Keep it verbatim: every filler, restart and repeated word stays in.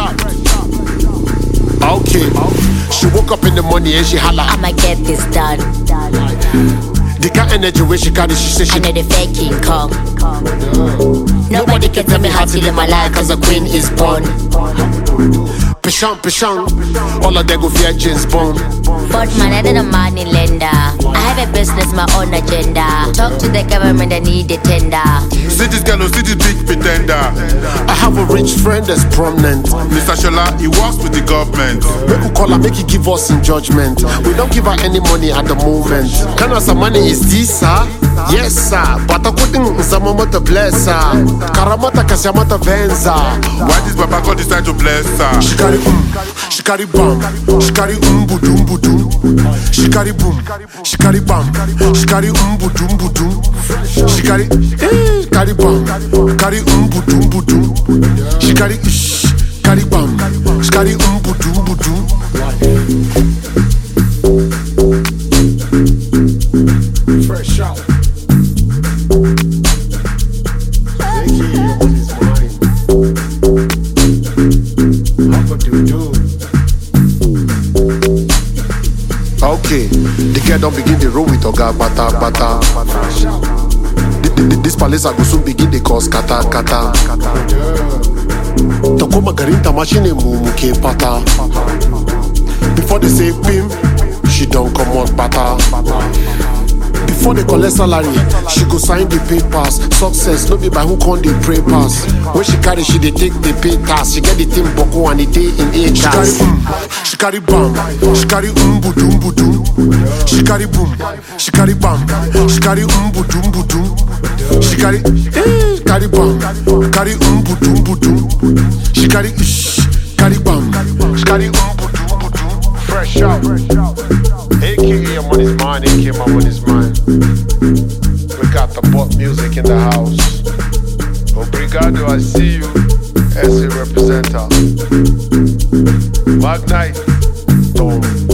out. Okay. She woke up in the morning and she holla. I'ma get this done. The kind energy where she carry, she say she I know the faking come. Nobody can tell me how to live my life, cause a queen is born. Pishang, pishang, all of them go fear James Bond. But man, I did a money lender. I have a business, my own agenda. Talk to the government, I need a tender. See this girl, see this big pretender. I have a rich friend that's prominent. Mister Shola, he works with the government. Make we call her, make he give us in judgment. We don't give her any money at the moment. Can I some money is this, sir? Yes, sir. But I couldn't Zamamata bless her. Karamata Kasamata Venza. Why this Baba God decide to bless her? She carry um, she carry bam, she carry um budum budum. She carry boom, she carry bam, she carry um budum budum. She carry eh, carry bam, carry um budum budum. She carry ish, carry bam, she carry um budum budum. Fresh out. Okay, the girl don't begin the roll with Oga Bata Bata. This palace I go soon begin the cause kata kata. Takoma garinta machine mumu ke pata. Before they say pim, she don't come out bata. Before they collect salary, she go sign the papers. Success, no be by who con the pray pass. When she carry, she they take the pay task. She get the thing boko and the day in eight cars. She carry bam, she carry um budum budum. She carry boom, she carry bam, she carry um budum budum. She carry, eh, carry bam, carry um budum budum. She carry ish, carry bam, she carry um budum budum. Fresh out, A K A your money's mine, A K A my money's mine. We got the pop music in the house. Obrigado, I see you, S A representer. Magnite, Tom.